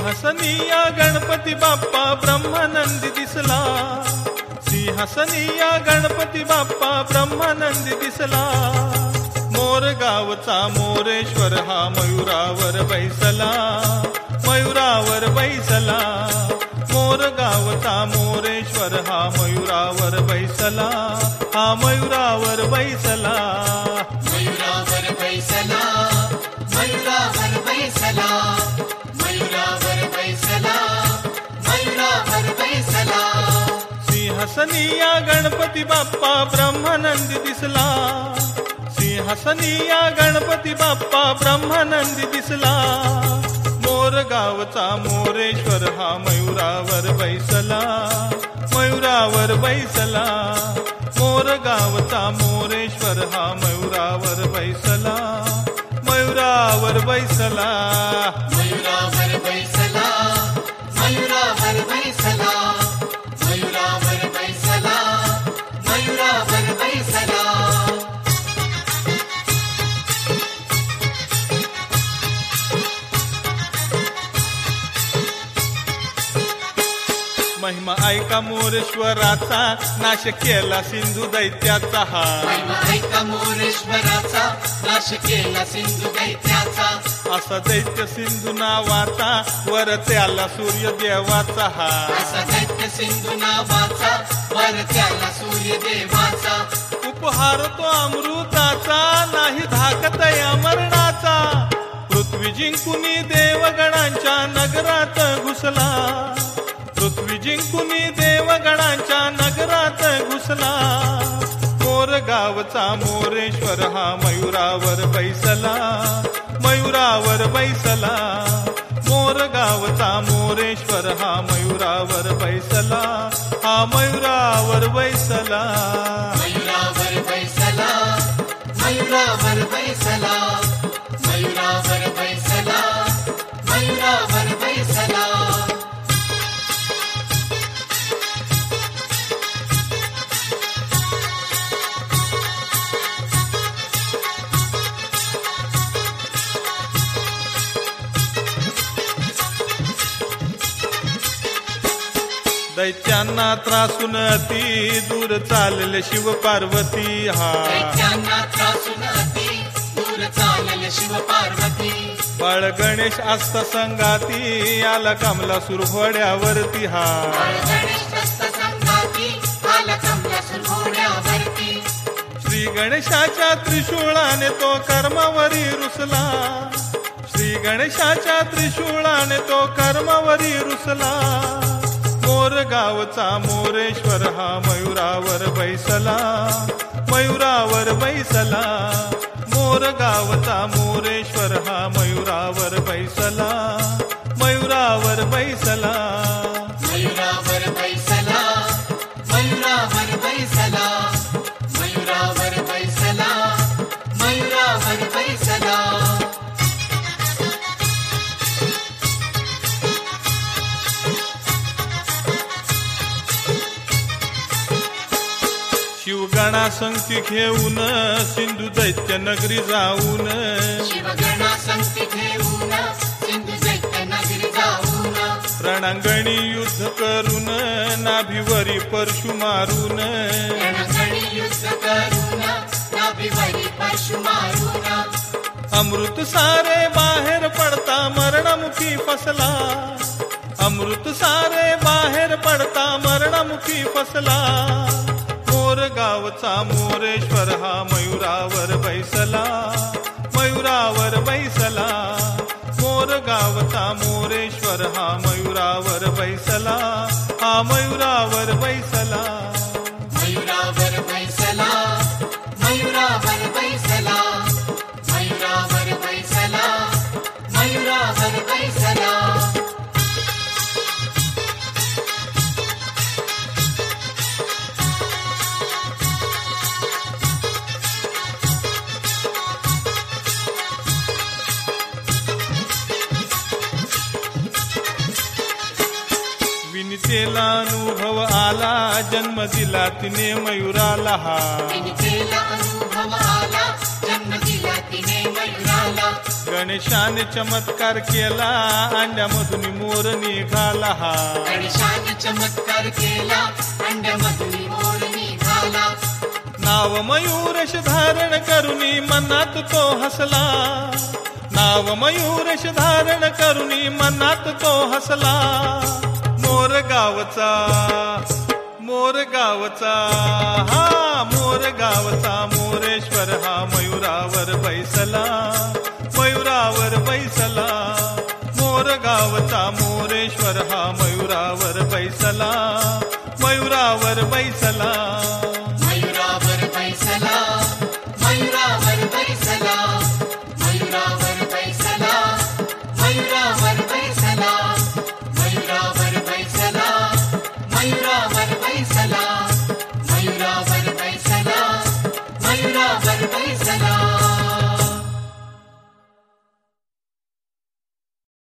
सिंहासनीया गणपती बाप्पा ब्रह्मानंदी दिसला, सिंहासनीया गणपती बाप्पा ब्रह्मानंदी दिसला. मोर गावचा मोरेश्वर हा मयुरावर बैसला, मयुरावर बैसला. मोर गावचा मोरेश्वर हा मयुरावर बैसला, हा मयुरावर बैसला. मयुरावर बैसला, मयुरावर बैसला, मयुरावर बैसला, मयुरावर बैसला. सिंहासनीया गणपती बाप्पा ब्रह्मानंदी दिसला, सिंहासनीया गणपती बाप्पा ब्रह्मानंदी दिसला. मोर गावचा मोरेश्वर हा मयुरावर बैसला, मयुरावर बैसला. मोर गावचा मोरेश्वर हा मयुरावर बैसला, मयुरावर बैसला. मयुरावर बैसला, मयुरावर बैसला, मयुरावर बैसला, मयुरावर बैसला. महिमा ऐका मोरेश्वराचा, नाश केला सिंधू दैत्याचा हा. महिमा ऐका मोरेश्वराचा, नाश केला सिंधू दैत्याचा. असा दैत्य सिंधू नावाचा, वर त्याला सूर्य देवाचा हा. असा दैत्य सिंधू नावाचा, वर त्याला सूर्य देवाचा. उपहार तो अमृताचा, नाही धाकत या मरणाचा. पृथ्वी जिंकुनी देवगणांच्या नगरात घुसला, पृथ्वी जिंकुनी देवगणांच्या नगरात घुसला. मोर गावचा मोरेश्वर हा मयुरावर बैसला, मयुरावर बैसला. मोर गावचा मोरेश्वर हा मयुरावर बैसला, हा मयुरावर बैसला. मयुरावर बैसला, मयुरावर बैसला, मयुरावर बैसला, मयुरावर बैसला. दैत्यांना त्रासून अति दूर चालले शिव पार्वती हा. दैत्यांना त्रासून अति दूर चालले शिव पार्वती. बाळ गणेश असत संगाती, आला कमलासूर घोड्यावरती हा. गणेश असत संगाती, आला कमलासूर घोड्यावरती. श्री गणेशाच्या त्रिशूळाने तो कर्मावरी रुसला, श्री गणेशाच्या त्रिशूळाने तो कर्मावरी रुसला. मोर गावचा मोरेश्वर हा मयुरावर बैसला, मयुरावर बैसला. मोर गावचा मोरेश्वर हा मयुरावर बैसला, मयुरावर बैसला. मयुरावर बैसला, मयुरावर बैसला, मयुरावर बैसला, मयुरावर बैसला. शिवगणा संगती घेऊन सिंधू दैत्य नगरी जाऊन, शिवगणा संगती घेऊन सिंधू दैत्य नगरी जाऊन. रणांगणी युद्ध करून नाभिवरी परशु मारून, रणगणी युद्ध करून नाभिवरी परशु मारून. अमृत सारे बाहेर पडता मरणमुखी फसला, अमृत सारे बाहेर पडता मरणमुखी फसला. मोर गावचा मोरेश्वर हा मयुरावर बैसला, मयुरावर बैसला. मोर गावचा मोरेश्वर हा मयुरावर बैसला, हा मयुरावर बैसला. मयुरावर बैसला, मयुरावर बैसला, मयुरावर बैसला, मयुरावर बैसला. विनितेला अनुभव आला, जन्म दिला तिने मयुराला हा. विनितेला अनुभव आला, जन्म दिला तिने मयुराला. गणेशाने चमत्कार केला, अंड्यामधून मोर निघाला हा. गणेशाने चमत्कार केला, अंड्यामधून मोर निघाला. नाव मयूरश धारण करुणी मनात तो हसला, नाव मयूरश धारण करुणी मनात तो हसला. मोर गावचा, मोर गावचा, हा मोर गावचा मोरेश्वर हा मयूरावर बैसला, मयूरावर बैसला. मोर गावचा मोरेश्वर हा मयूरावर बैसला, मयूरावर बैसला.